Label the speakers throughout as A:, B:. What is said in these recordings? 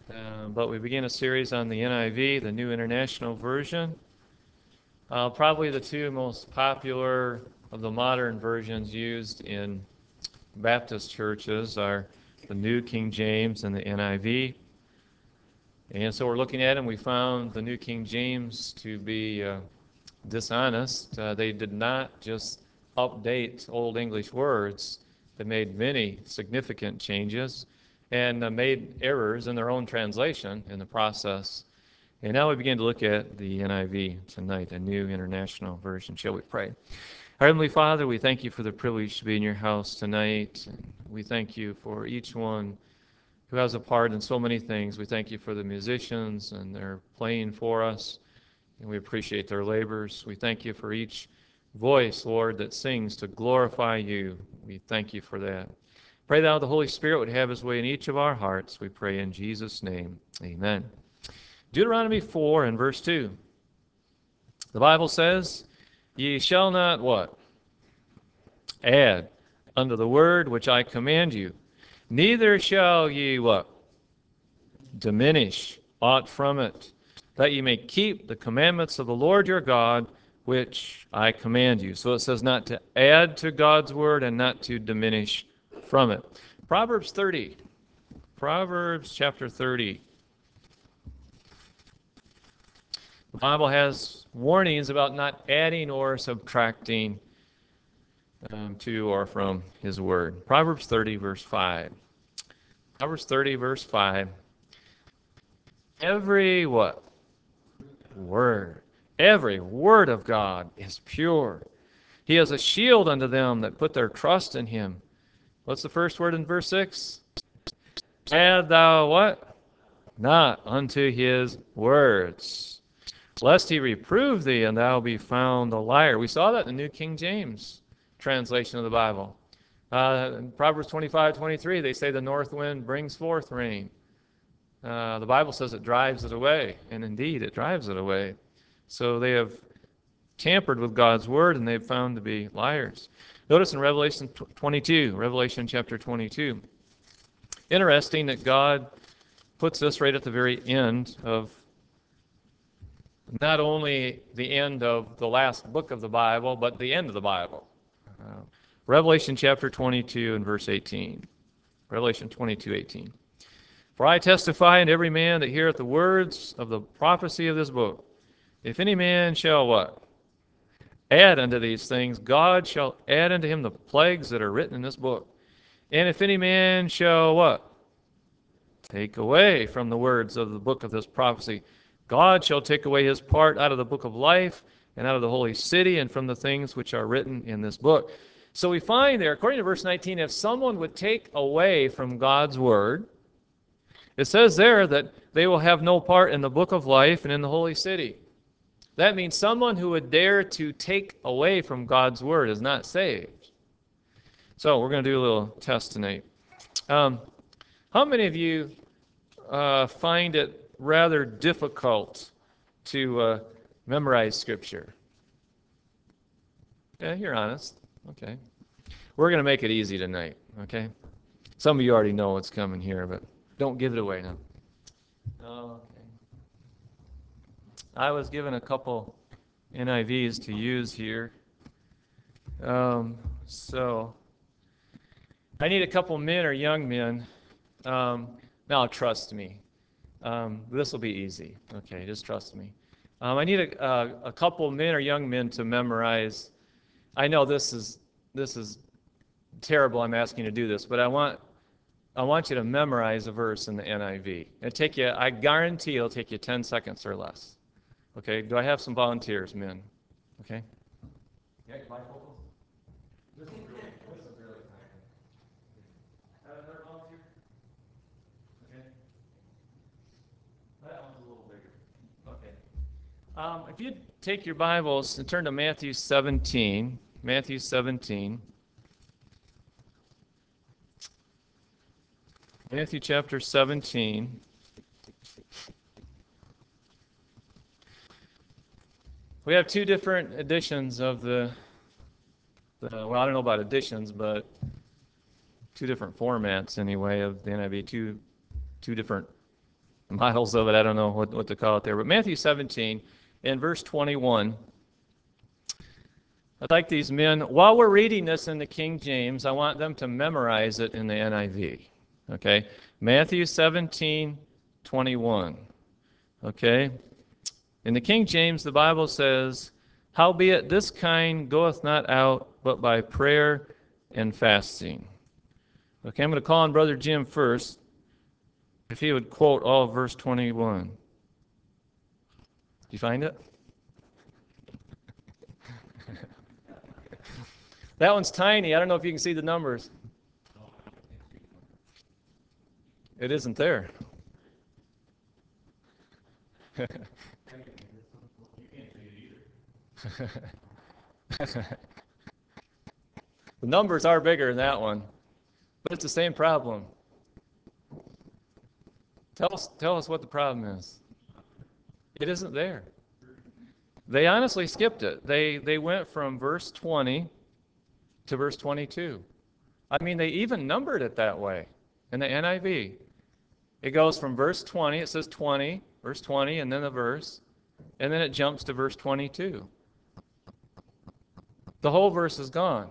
A: But we begin a series on the NIV, the New International Version. Probably the two most popular of the modern versions used in Baptist churches are the New King James and the NIV. And so we're looking at them. We found the New King James to be dishonest. They did not just update Old English words, they made many significant changes and made errors in their own translation in the process. And now we begin to look at the NIV tonight, the New International Version. Shall we pray? Our Heavenly Father, we thank you for the privilege to be in your house tonight. We thank you for each one who has a part in so many things. We thank you for the musicians and their playing for us, and we appreciate their labors. We thank you for each voice, Lord, that sings to glorify you. We thank you for that. Pray thou the Holy Spirit would have his way in each of our hearts. We pray in Jesus' name. Amen. Deuteronomy 4 and verse 2. The Bible says, Ye shall not what? Add unto the word which I command you. Neither shall ye what? Diminish aught from it, that ye may keep the commandments of the Lord your God, which I command you. So it says not to add to God's word and not to diminish from it. Proverbs 30. Proverbs chapter 30. The Bible has warnings about not adding or subtracting to or from his word. Proverbs 30, verse 5. Proverbs 30, verse 5. Every what? Word. Every word of God is pure. He is a shield unto them that put their trust in him. What's the first word in verse 6? Add thou what? Not unto his words, lest he reprove thee and thou be found a liar. We saw that in the New King James translation of the Bible. In Proverbs 25:23, they say the north wind brings forth rain. The Bible says it drives it away, and indeed it drives it away. So they have tampered with God's word, and they've found to be liars. Notice in Revelation 22, Revelation chapter 22. Interesting that God puts this right at the very end of not only the end of the last book of the Bible, but the end of the Bible. Revelation chapter 22 and verse 18. Revelation 22:18. For I testify unto every man that heareth the words of the prophecy of this book. If any man shall what? Add unto these things, God shall add unto him the plagues that are written in this book. And if any man shall what? Take away from the words of the book of this prophecy, God shall take away his part out of the book of life and out of the holy city and from the things which are written in this book. So we find there, according to verse 19, if someone would take away from God's word, it says there that they will have no part in the book of life and in the holy city. That means someone who would dare to take away from God's word is not saved. So we're going to do a little test tonight. How many of you find it rather difficult to memorize Scripture? Yeah, you're honest. Okay. We're going to make it easy tonight, okay? Some of you already know what's coming here, but don't give it away now. Okay. I was given a couple NIVs to use here. So I need a couple men or young men. Now trust me. This will be easy. Okay, just trust me. I need a couple men or young men to memorize. I know this is terrible. I'm asking you to do this, but I want you to memorize a verse in the NIV. I guarantee it'll take you 10 seconds or less. Okay, do I have some volunteers, men? Okay? Yeah, bifocals? This is really kind. Have another volunteer? Okay. That one's a little bigger. Okay. If you take your Bibles and turn to Matthew 17, Matthew 17. Matthew chapter 17. We have two different editions of well, I don't know about editions, but two different formats anyway of the NIV, two different models of it. I don't know what to call it there. But Matthew 17 and verse 21. I'd like these men, while we're reading this in the King James, I want them to memorize it in the NIV. Okay? Matthew 17, 21. Okay? In the King James, the Bible says, "Howbeit this kind goeth not out, but by prayer and fasting." Okay, I'm going to call on Brother Jim first, if he would quote all of verse 21. Did you find it? That one's tiny. I don't know if you can see the numbers. It isn't there. The numbers are bigger in that one, but it's the same problem. Tell us what the problem is. It isn't there. They honestly skipped it. They went from verse 20 to verse 22. I mean, they even numbered it that way in the NIV. It goes from verse 20, it says 20, verse 20, and then the verse, and then it jumps to verse 22. The whole verse is gone.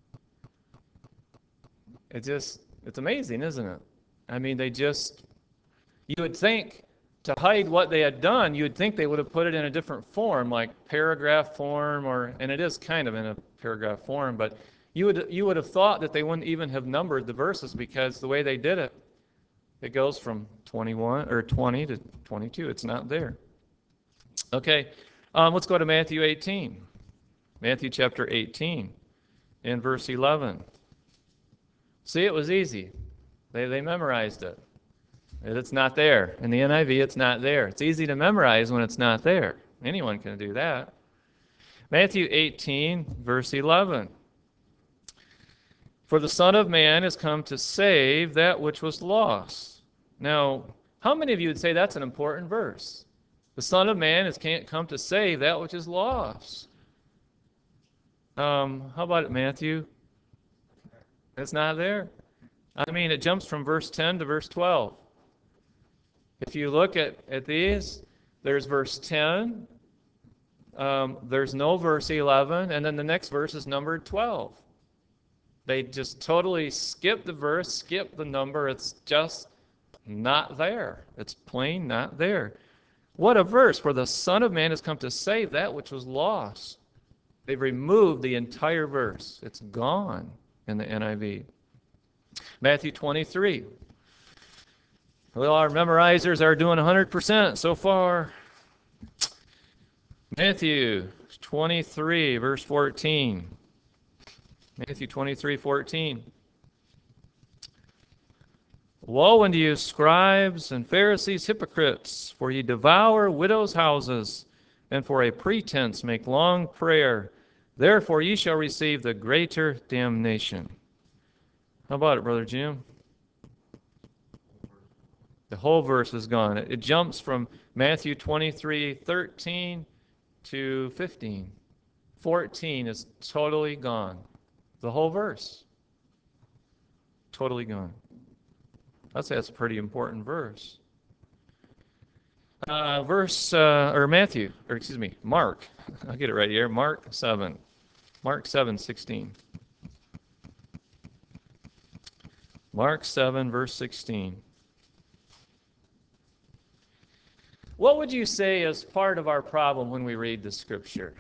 A: It's amazing, isn't it? I mean, you would think to hide what they had done, you would think they would have put it in a different form, like paragraph form, and it is kind of in a paragraph form, but you would have thought that they wouldn't even have numbered the verses, because the way they did it, it goes from 21 or 20 to 22. It's not there. Okay, let's go to Matthew 18. Matthew chapter 18 in verse 11. See, it was easy. They memorized it. It's not there. In the NIV, it's not there. It's easy to memorize when it's not there. Anyone can do that. Matthew 18, verse 11. "For the Son of Man is come to save that which was lost." Now, how many of you would say that's an important verse? The Son of Man has come to save that which is lost. How about it, Matthew? It's not there. I mean, it jumps from verse 10 to verse 12. If you look at these, there's verse 10, there's no verse 11, and then the next verse is numbered 12. They just totally skip the verse, skip the number. It's just not there. It's plain not there. What a verse! "For the Son of Man has come to save that which was lost." They've removed the entire verse. It's gone in the NIV. Matthew 23. Well, our memorizers are doing 100% so far. Matthew 23, verse 14. Matthew 23, 14. "Woe unto you, scribes and Pharisees, hypocrites, for ye devour widows' houses, and for a pretense make long prayer. Therefore ye shall receive the greater damnation." How about it, Brother Jim? The whole verse is gone. It jumps from Matthew 23, 13 to 15. 14 is totally gone. The whole verse. Totally gone. I'd say that's a pretty important verse. Mark. I'll get it right here. Mark 7. Mark 7, 16. Mark 7, verse 16. What would you say is part of our problem when we read the Scripture?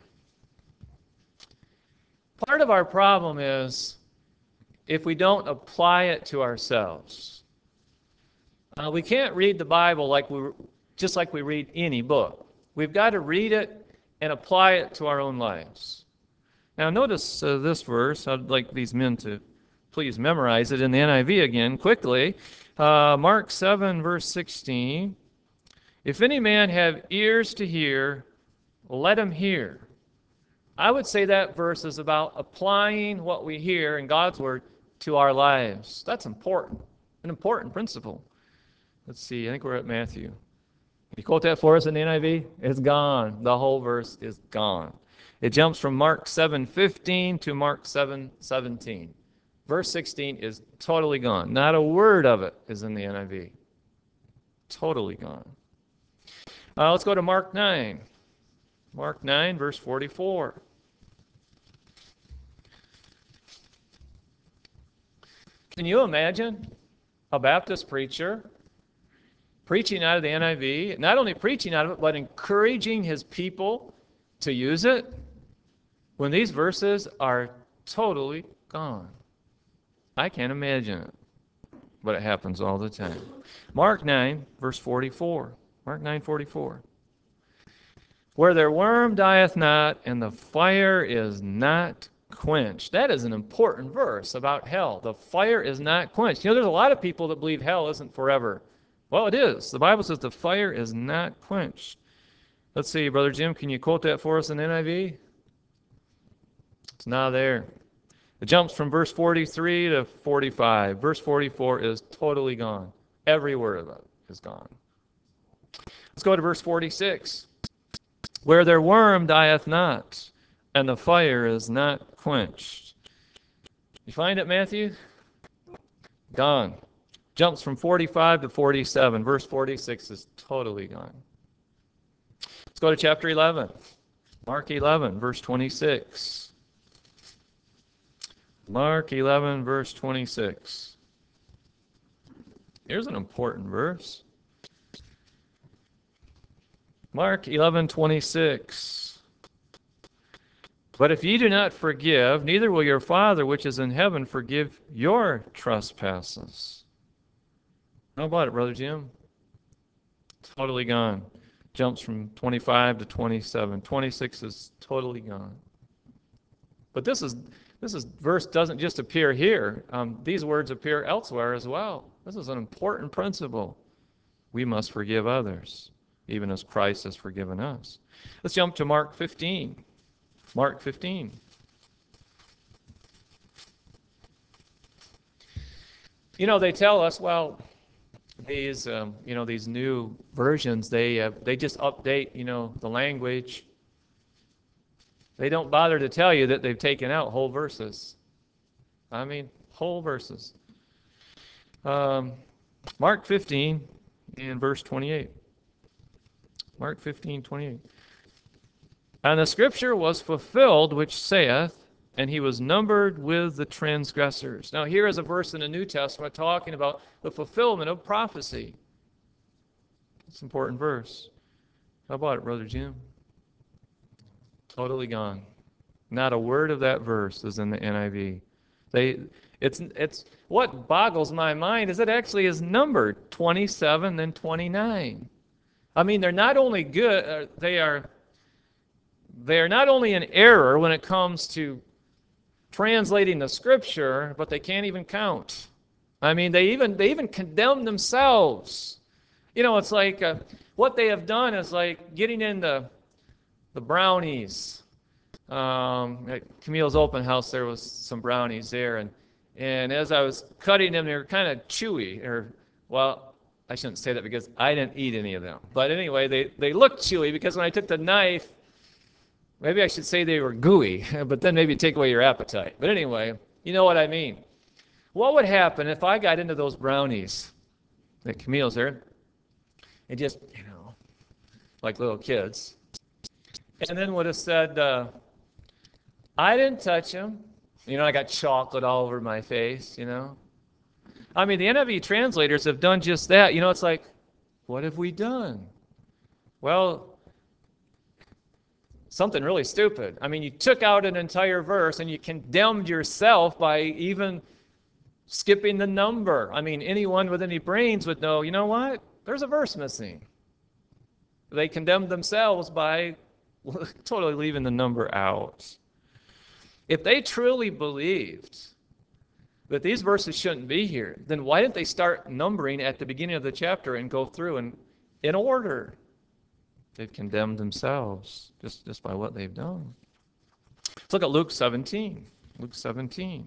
A: Part of our problem is if we don't apply it to ourselves. We can't read the Bible just like we read any book. We've got to read it and apply it to our own lives. Now notice this verse. I'd like these men to please memorize it in the NIV again quickly. Mark 7, verse 16. "If any man have ears to hear, let him hear." I would say that verse is about applying what we hear in God's Word to our lives. That's important, an important principle. Let's see, I think we're at Matthew. Can you quote that for us in the NIV? It's gone. The whole verse is gone. It jumps from Mark 7:15 to Mark 7:17. Verse 16 is totally gone. Not a word of it is in the NIV. Totally gone. Let's go to Mark 9. Mark 9, verse 44. Can you imagine a Baptist preacher preaching out of the NIV, not only preaching out of it, but encouraging his people to use it when these verses are totally gone? I can't imagine it, but it happens all the time. Mark 9, verse 44. Mark 9:44. Where their worm dieth not, and the fire is not quenched. That is an important verse about hell. The fire is not quenched. There's a lot of people that believe hell isn't forever. Well, it is. The Bible says the fire is not quenched. Let's see, Brother Jim, can you quote that for us in NIV? It's not there. It jumps from verse 43 to 45. Verse 44 is totally gone. Every word of it is gone. Let's go to verse 46. Where their worm dieth not, and the fire is not quenched. You find it, Matthew? Gone. Jumps from 45 to 47. Verse 46 is totally gone. Let's go to chapter 11. Mark 11, verse 26. Mark 11, verse 26. Here's an important verse. Mark 11:26. But if ye do not forgive, neither will your Father which is in heaven forgive your trespasses. How about it, Brother Jim? Totally gone. Jumps from 25 to 27. 26 is totally gone. But this verse doesn't just appear here. These words appear elsewhere as well. This is an important principle. We must forgive others, even as Christ has forgiven us. Let's jump to Mark 15. Mark 15. They tell us, well, these new versions, they just update, the language. They don't bother to tell you that they've taken out whole verses. I mean, whole verses. Mark 15 and verse 28. Mark 15:28. And the scripture was fulfilled, which saith, and he was numbered with the transgressors. Now, here is a verse in the New Testament talking about the fulfillment of prophecy. It's an important verse. How about it, Brother Jim? Totally gone. Not a word of that verse is in the NIV. It's what boggles my mind is it actually is numbered 27 and 29. I mean, they're not only good, they are not only in error when it comes to translating the scripture, but they can't even count. I mean, they even condemn themselves. It's like what they have done is like getting into the brownies. At Camille's open house, there was some brownies there, and as I was cutting them, they were kind of chewy, I shouldn't say that because I didn't eat any of them. But anyway, they looked chewy because when I took the knife, maybe I should say they were gooey, but then maybe take away your appetite. But anyway, you know what I mean. What would happen if I got into those brownies that Camille's there and just, like little kids, and then would have said, I didn't touch them. I got chocolate all over my face, I mean, the NIV translators have done just that. It's like, what have we done? Well, something really stupid. I mean, you took out an entire verse and you condemned yourself by even skipping the number. I mean, anyone with any brains would know, you know what? There's a verse missing. They condemned themselves by totally leaving the number out. If they truly believed that these verses shouldn't be here, then why didn't they start numbering at the beginning of the chapter and go through and in order? They've condemned themselves just by what they've done. Let's look at Luke 17. Luke 17.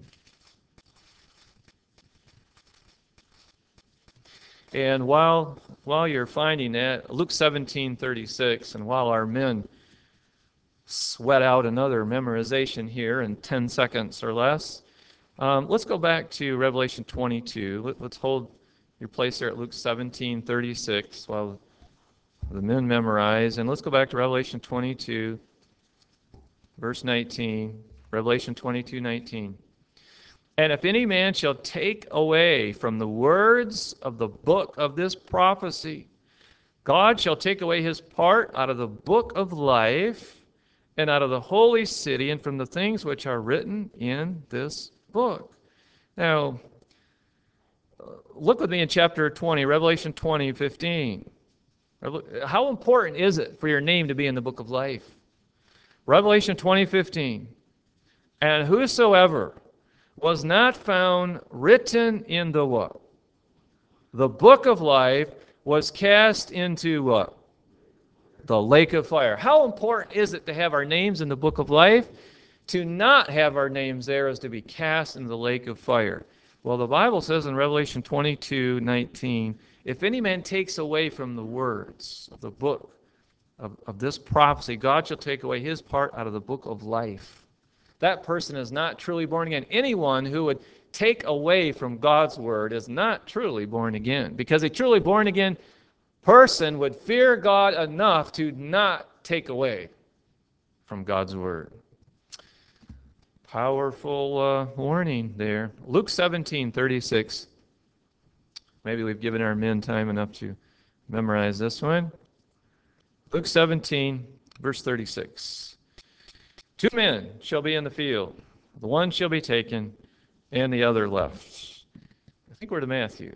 A: And while you're finding that, Luke 17:36, and while our men sweat out another memorization here in 10 seconds or less, let's go back to Revelation 22. Let's hold your place there at Luke 17:36 while the men memorize. And let's go back to Revelation 22, verse 19. Revelation 22:19. And if any man shall take away from the words of the book of this prophecy, God shall take away his part out of the book of life and out of the holy city and from the things which are written in this book. Now, look with me in chapter 20, Revelation 20:15. How important is it for your name to be in the book of life? Revelation 20:15. And whosoever was not found written in the what? The book of life was cast into what? The lake of fire. How important is it to have our names in the book of life? To not have our names there is to be cast into the lake of fire. Well, the Bible says in Revelation 22:19, if any man takes away from the words of the book of this prophecy, God shall take away his part out of the book of life. That person is not truly born again. Anyone who would take away from God's word is not truly born again, because a truly born again person would fear God enough to not take away from God's word. Powerful warning there. Luke 17:36. Maybe we've given our men time enough to memorize this one. Luke 17, verse 36. 2 men shall be in the field. The one shall be taken, and the other left. I think we're to Matthew.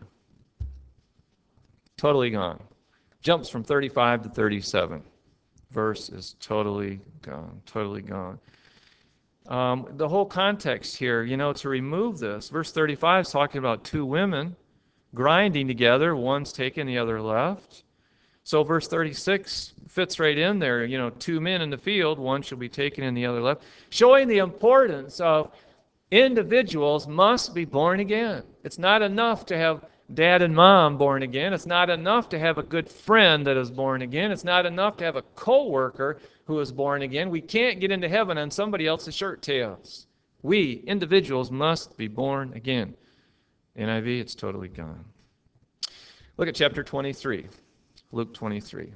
A: Totally gone. Jumps from 35 to 37. Verse is totally gone. Totally gone. The whole context here, to remove this, verse 35 is talking about 2 women grinding together. One's taken, the other left. So verse 36 fits right in there. 2 men in the field, one shall be taken and the other left, showing the importance of individuals must be born again. It's not enough to have dad and mom born again. It's not enough to have a good friend that is born again. It's not enough to have a co-worker who is born again. We can't get into heaven on somebody else's shirt tails. We, individuals, must be born again. NIV, it's totally gone. Look at chapter 23. Luke 23.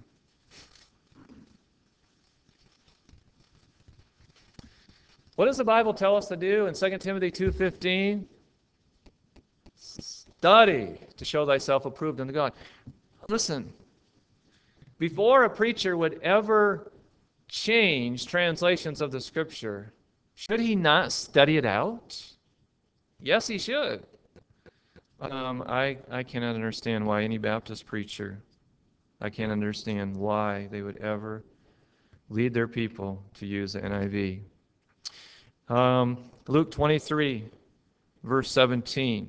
A: What does the Bible tell us to do in 2 Timothy 2:15? Study to show thyself approved unto God. Listen, before a preacher would ever change translations of the Scripture, should he not study it out? Yes, he should. I cannot understand why any Baptist preacher, I can't understand why they would ever lead their people to use the NIV. Luke 23, verse 17.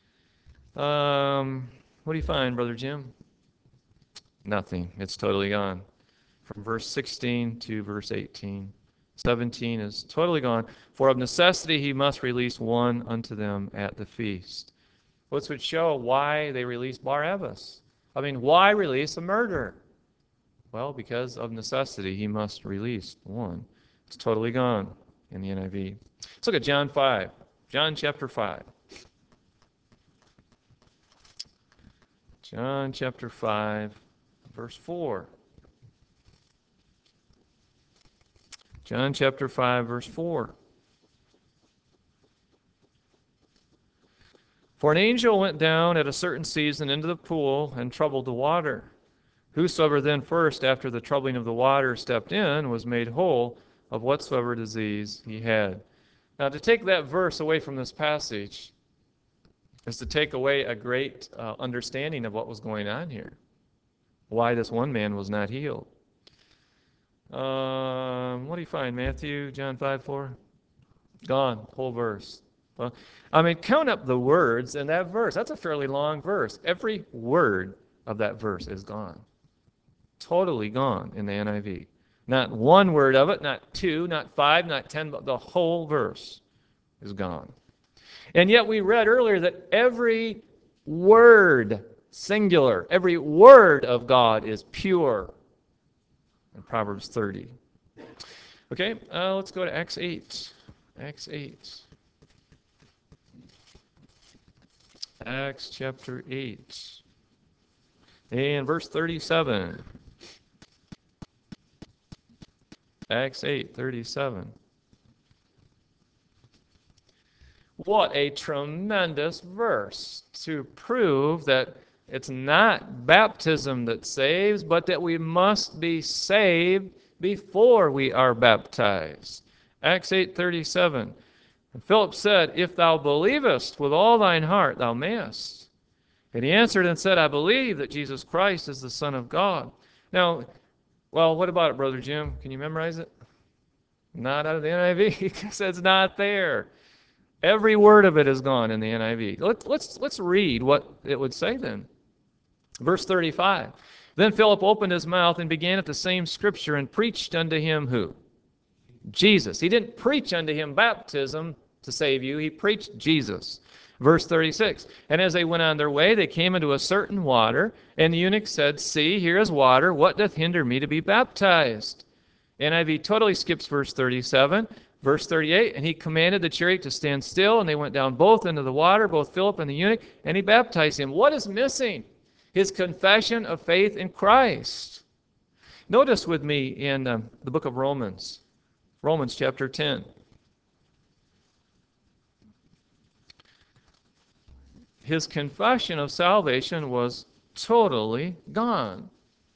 A: What do you find, Brother Jim? Nothing. It's totally gone. From verse 16 to verse 18. 17 is totally gone. For of necessity he must release one unto them at the feast. Which would show why they released Barabbas. Why release a murderer? Well, because of necessity, he must release one. It's totally gone in the NIV. Let's look at John 5. John chapter 5. John chapter 5, verse 4. John chapter 5, verse 4. For an angel went down at a certain season into the pool and troubled the water. Whosoever then first, after the troubling of the water, stepped in, was made whole of whatsoever disease he had. Now, to take that verse away from this passage is to take away a great understanding of what was going on here. Why this one man was not healed. What do you find? Matthew, John 5:4? Gone, whole verse. Well, count up the words in that verse. That's a fairly long verse. Every word of that verse is gone. Totally gone in the NIV. Not one word of it, not 2, not 5, not 10, but the whole verse is gone. And yet we read earlier that every word, singular, every word of God is pure in Proverbs 30. Okay, let's go to Acts 8. Acts 8. Acts chapter 8 and verse 37. Acts 8:37. What a tremendous verse to prove that it's not baptism that saves, but that we must be saved before we are baptized. Acts 8:37. And Philip said, If thou believest with all thine heart, thou mayest. And he answered and said, I believe that Jesus Christ is the Son of God. Now, well, what about it, Brother Jim? Can you memorize it? Not out of the NIV, because it's not there. Every word of it is gone in the NIV. Let's read what it would say then. Verse 35. Then Philip opened his mouth and began at the same scripture and preached unto him who? Jesus. He didn't preach unto him baptism to save you. He preached Jesus. Verse 36. And as they went on their way, they came into a certain water, and the eunuch said, See, here is water. What doth hinder me to be baptized? NIV totally skips verse 37. Verse 38, and he commanded the chariot to stand still, and they went down both into the water, both Philip and the eunuch, and he baptized him. What is missing? His confession of faith in Christ. Notice with me in the book of Romans, Romans chapter 10. His confession of salvation was totally gone.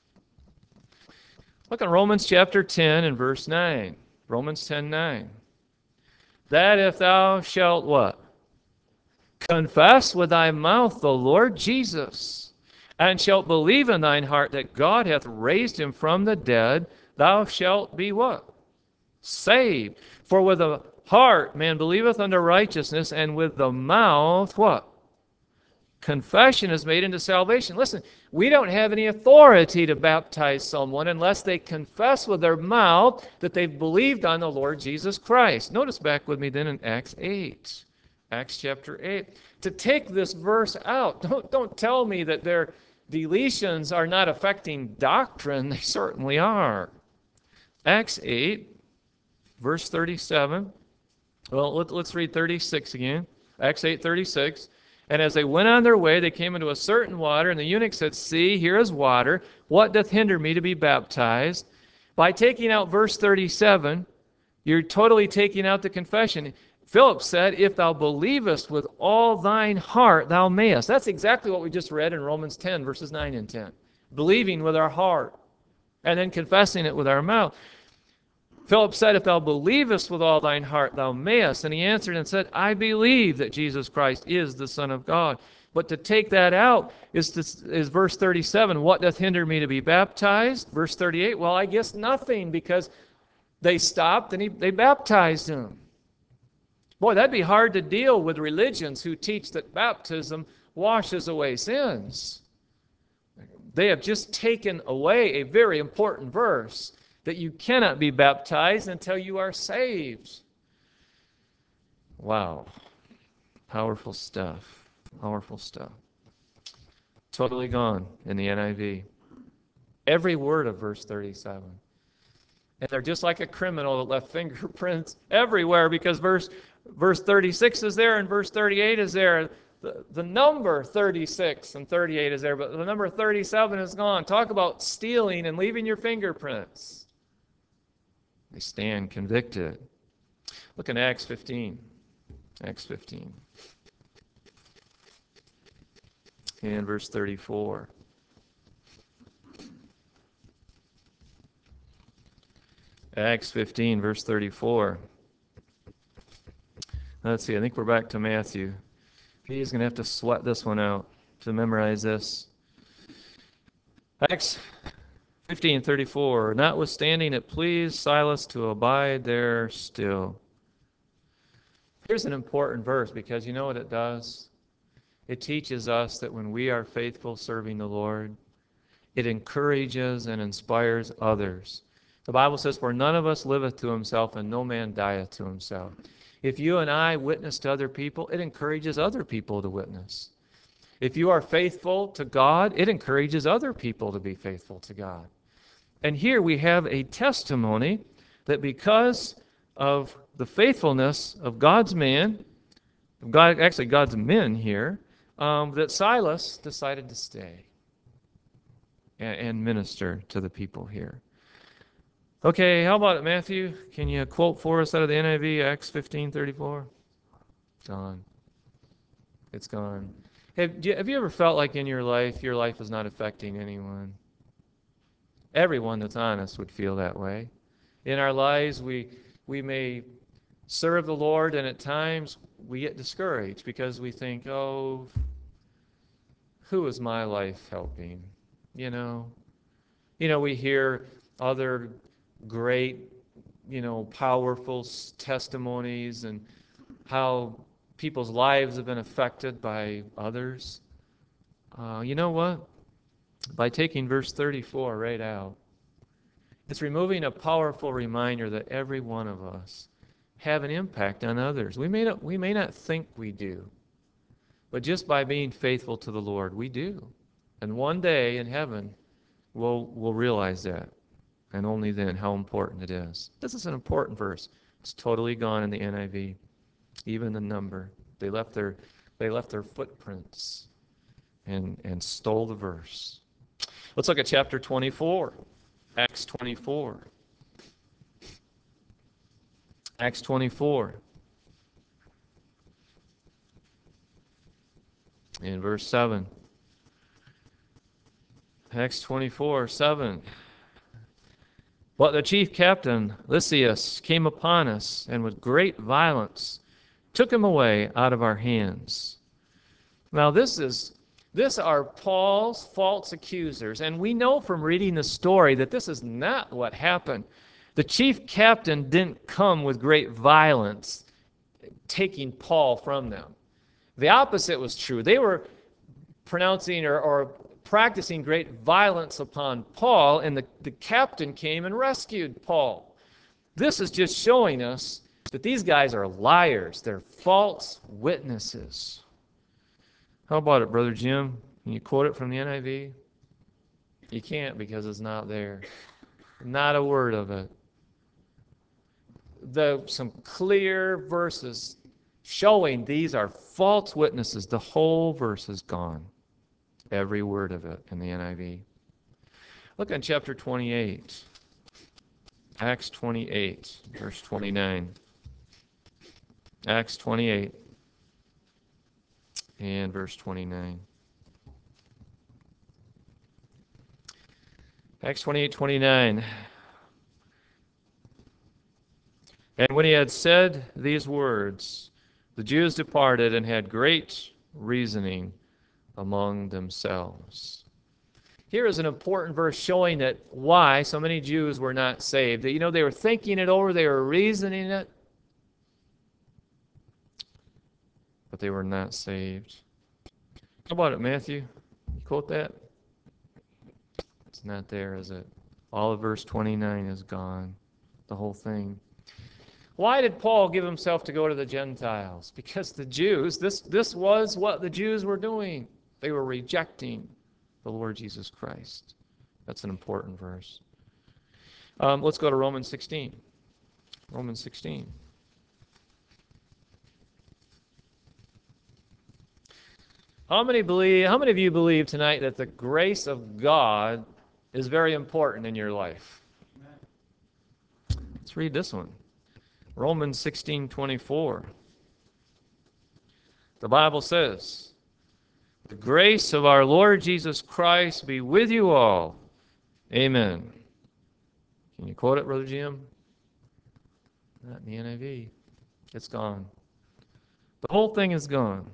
A: Look at Romans chapter 10 and verse 9. Romans 10:9. That if thou shalt what? Confess with thy mouth the Lord Jesus, and shalt believe in thine heart that God hath raised him from the dead, thou shalt be what? Saved. For with the heart man believeth unto righteousness, and with the mouth what? Confession is made into salvation. Listen, we don't have any authority to baptize someone unless they confess with their mouth that they've believed on the Lord Jesus Christ. Notice back with me then in Acts 8. Acts chapter 8. To take this verse out, don't tell me that their deletions are not affecting doctrine. They certainly are. Acts 8, verse 37. Well, let's read 36 again. Acts 8:36. And as they went on their way, they came into a certain water, and the eunuch said, See, here is water. What doth hinder me to be baptized? By taking out verse 37, you're totally taking out the confession. Philip said, If thou believest with all thine heart, thou mayest. That's exactly what we just read in Romans 10, verses 9 and 10. Believing with our heart, and then confessing it with our mouth. Philip said, If thou believest with all thine heart, thou mayest. And he answered and said, I believe that Jesus Christ is the Son of God. But to take that out is verse 37. What doth hinder me to be baptized? Verse 38, well, I guess nothing, because they stopped and they baptized him. Boy, that'd be hard to deal with religions who teach that baptism washes away sins. They have just taken away a very important verse, that you cannot be baptized until you are saved. Wow. Powerful stuff. Powerful stuff. Totally gone in the NIV. Every word of verse 37. And they're just like a criminal that left fingerprints everywhere, because verse 36 is there and verse 38 is there. The number 36 and 38 is there, but the number 37 is gone. Talk about stealing and leaving your fingerprints. They stand convicted. Look in Acts 15. Acts 15. And verse 34. Acts 15, verse 34. Let's see, I think we're back to Matthew. He's going to have to sweat this one out to memorize this. Acts 15:34. Notwithstanding, it pleased Silas to abide there still. Here's an important verse, because you know what it does? It teaches us that when we are faithful serving the Lord, it encourages and inspires others. The Bible says, For none of us liveth to himself, and no man dieth to himself. If you and I witness to other people, it encourages other people to witness. If you are faithful to God, it encourages other people to be faithful to God. And here we have a testimony that because of the faithfulness of God's man, God's men here, that Silas decided to stay and minister to the people here. Okay, how about it, Matthew? Can you quote for us out of the NIV, Acts 15:34? Gone. It's gone. Have you ever felt like in your life is not affecting anyone? Everyone that's honest would feel that way. In our lives, we may serve the Lord, and at times we get discouraged because we think, oh, who is my life helping? You know, we hear other great, powerful testimonies and how people's lives have been affected by others. You know what? By taking verse 34 right out, it's removing a powerful reminder that every one of us have an impact on others. We may not think we do, but just by being faithful to the Lord, we do. And one day in heaven, we'll realize that, and only then how important it is. This is an important verse. It's totally gone in the NIV, even the number. They left their footprints and stole the verse. Let's look at chapter 24, Acts 24. Acts 24. In verse 7. Acts 24, 7. But the chief captain, Lysias, came upon us, and with great violence took him away out of our hands. Now this are Paul's false accusers, and we know from reading the story that this is not what happened. The chief captain didn't come with great violence, taking Paul from them. The opposite was true. They were pronouncing or practicing great violence upon Paul, and the captain came and rescued Paul. This is just showing us that these guys are liars. They're false witnesses. How about it, Brother Jim? Can you quote it from the NIV? You can't because it's not there. Not a word of it. Some clear verses showing these are false witnesses. The whole verse is gone. Every word of it in the NIV. Look at chapter 28. Acts 28, verse 29. Acts 28 and verse 29. Acts 28, 29. And when he had said these words, the Jews departed and had great reasoning among themselves. Here is an important verse showing that why so many Jews were not saved. They were thinking it over, they were reasoning it, but they were not saved. How about it, Matthew? You quote that? It's not there, is it? All of verse 29 is gone. The whole thing. Why did Paul give himself to go to the Gentiles? Because the Jews, this was what the Jews were doing. They were rejecting the Lord Jesus Christ. That's an important verse. Let's go to Romans 16. Romans 16. How many of you believe tonight that the grace of God is very important in your life? Let's read this one. Romans 16:24. The Bible says, "The grace of our Lord Jesus Christ be with you all. Amen." Can you quote it, Brother Jim? Not in the NIV. It's gone. The whole thing is gone.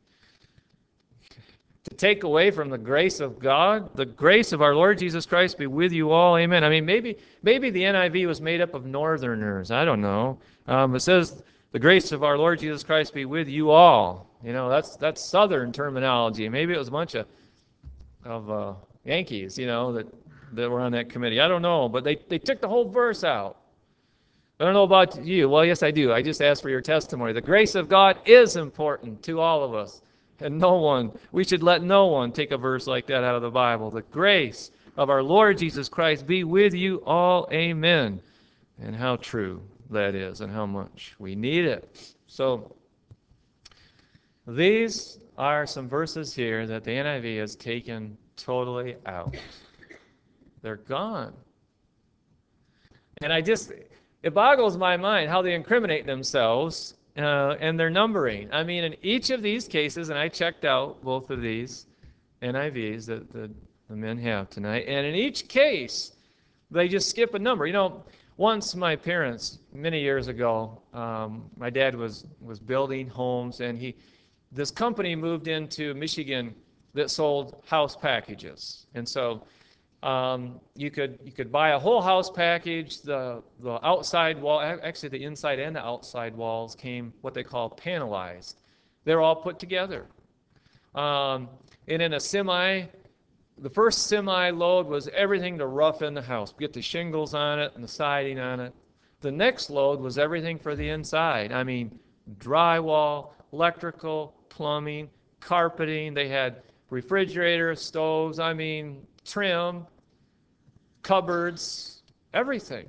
A: To take away from the grace of God, the grace of our Lord Jesus Christ be with you all. Amen. I mean, maybe the NIV was made up of Northerners. I don't know. It says, "The grace of our Lord Jesus Christ be with you all." That's Southern terminology. Maybe it was a bunch of Yankees, that were on that committee. I don't know, but they took the whole verse out. I don't know about you. Well, yes, I do. I just asked for your testimony. The grace of God is important to all of us. And we should let no one take a verse like that out of the Bible. The grace of our Lord Jesus Christ be with you all. Amen. And how true that is and how much we need it. So, These are some verses here that the NIV has taken totally out. They're gone. And it boggles my mind how they incriminate themselves and their numbering. I mean, in each of these cases, and I checked out both of these NIVs that the men have tonight, and in each case, they just skip a number. Once my parents, many years ago, my dad was building homes, and this company moved into Michigan that sold house packages, and so you could buy a whole house package. The outside wall, actually the inside and the outside walls came what they call panelized. They're all put together. And in a semi, the first semi load was everything to rough in the house, get the shingles on it and the siding on it. The next load was everything for the inside. I mean, drywall, electrical, plumbing, carpeting. They had refrigerators, stoves, trim, cupboards, everything.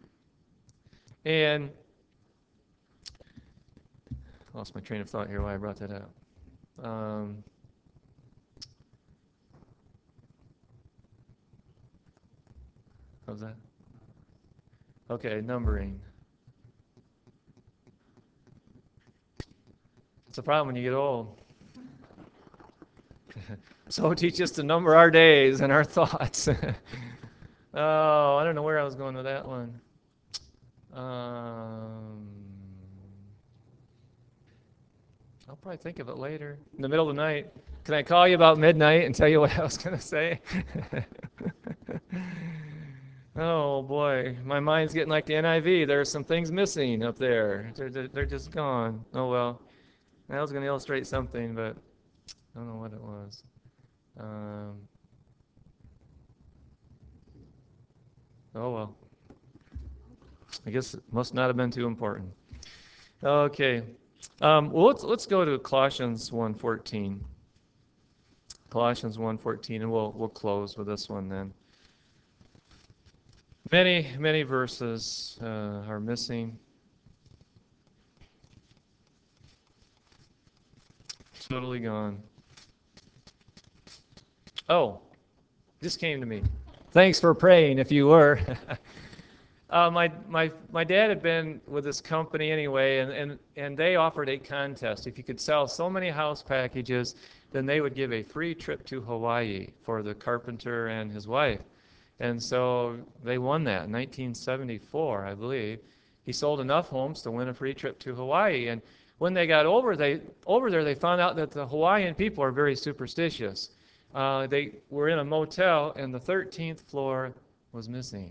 A: And I lost my train of thought here why I brought that up. How's that? Okay, numbering. It's a problem when you get old. So teach us to number our days and our thoughts. Oh, I don't know where I was going with that one. I'll probably think of it later. In the middle of the night. Can I call you about midnight and tell you what I was going to say? Oh boy, my mind's getting like the NIV. There are some things missing up there. They're just gone. Oh well. I was going to illustrate something, but I don't know what it was. Oh well. I guess it must not have been too important. Okay. Well, let's go to Colossians 1:14. Colossians 1:14, and we'll close with this one then. Many verses are missing. Totally gone. Oh, this came to me. Thanks for praying, if you were. My dad had been with this company anyway, and they offered a contest. If you could sell so many house packages, then they would give a free trip to Hawaii for the carpenter and his wife. And so they won that in 1974, I believe. He sold enough homes to win a free trip to Hawaii. And when they got over there, they found out that the Hawaiian people are very superstitious. They were in a motel, and the 13th floor was missing.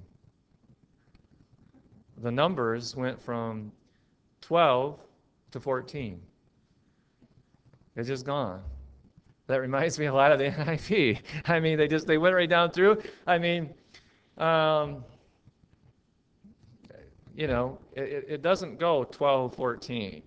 A: The numbers went from 12 to 14. It's just gone. That reminds me a lot of the NIV. They went right down through. Um, it doesn't go 12, 14.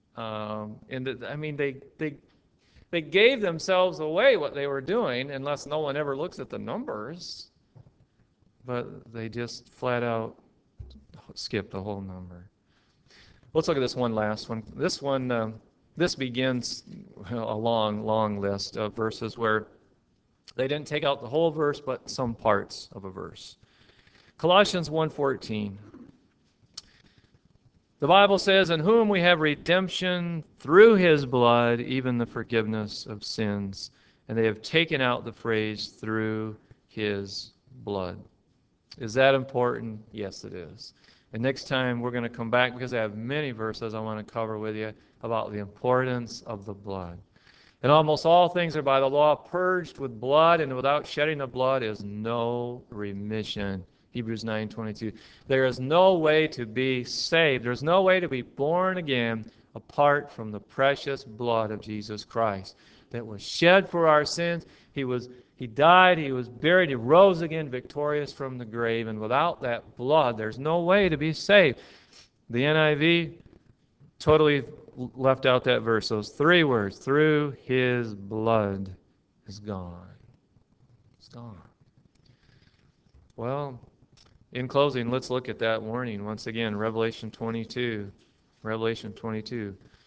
A: They gave themselves away what they were doing, unless no one ever looks at the numbers. But they just flat out skip the whole number. Let's look at this one last one. This begins a long list of verses where they didn't take out the whole verse, but some parts of a verse. Colossians 1:14. The Bible says, "In whom we have redemption through his blood, even the forgiveness of sins." And they have taken out the phrase, "through his blood." Is that important? Yes, it is. And next time we're going to come back because I have many verses I want to cover with you about the importance of the blood. And almost all things are by the law purged with blood, and without shedding of blood is no remission. Hebrews 9:22. There is no way to be saved. There's no way to be born again apart from the precious blood of Jesus Christ that was shed for our sins. He died, he was buried, he rose again victorious from the grave, and without that blood, there's no way to be saved. The NIV totally left out that verse. Those three words, "through his blood," is gone. It's gone. Well, in closing, let's look at that warning once again, Revelation 22. Revelation 22.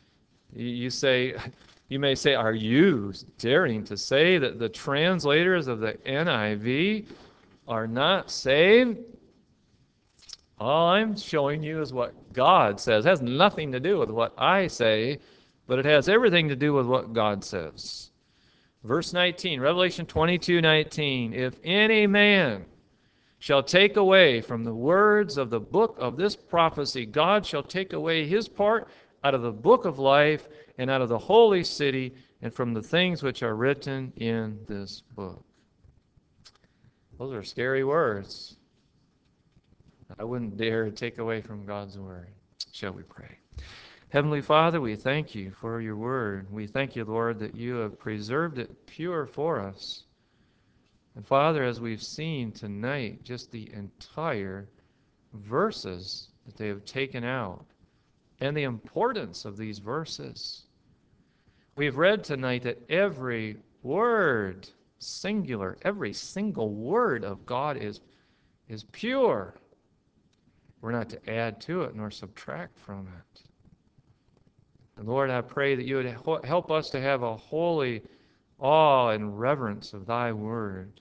A: You say, you may say, are you daring to say that the translators of the NIV are not saved? All I'm showing you is what God says. It has nothing to do with what I say, but it has everything to do with what God says. Verse 19, Revelation 22:19. If any man shall take away from the words of the book of this prophecy, God shall take away his part out of the book of life and out of the holy city and from the things which are written in this book. Those are scary words. I wouldn't dare take away from God's word. Shall we pray? Heavenly Father, we thank you for your word. We thank you, Lord, that you have preserved it pure for us. And Father, as we've seen tonight, just the entire verses that they have taken out and the importance of these verses. We've read tonight that every word, singular, every single word of God is pure. We're not to add to it nor subtract from it. And Lord, I pray that you would help us to have a holy awe and reverence of thy word.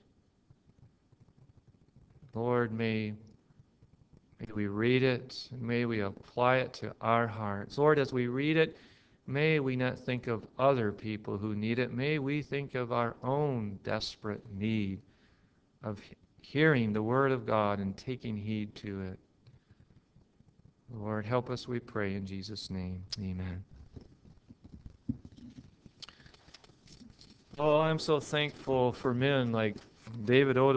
A: Lord, may we read it, and may we apply it to our hearts. Lord, as we read it, may we not think of other people who need it. May we think of our own desperate need of hearing the word of God and taking heed to it. Lord, help us, we pray, in Jesus' name. Amen. Oh, I'm so thankful for men like David Odo.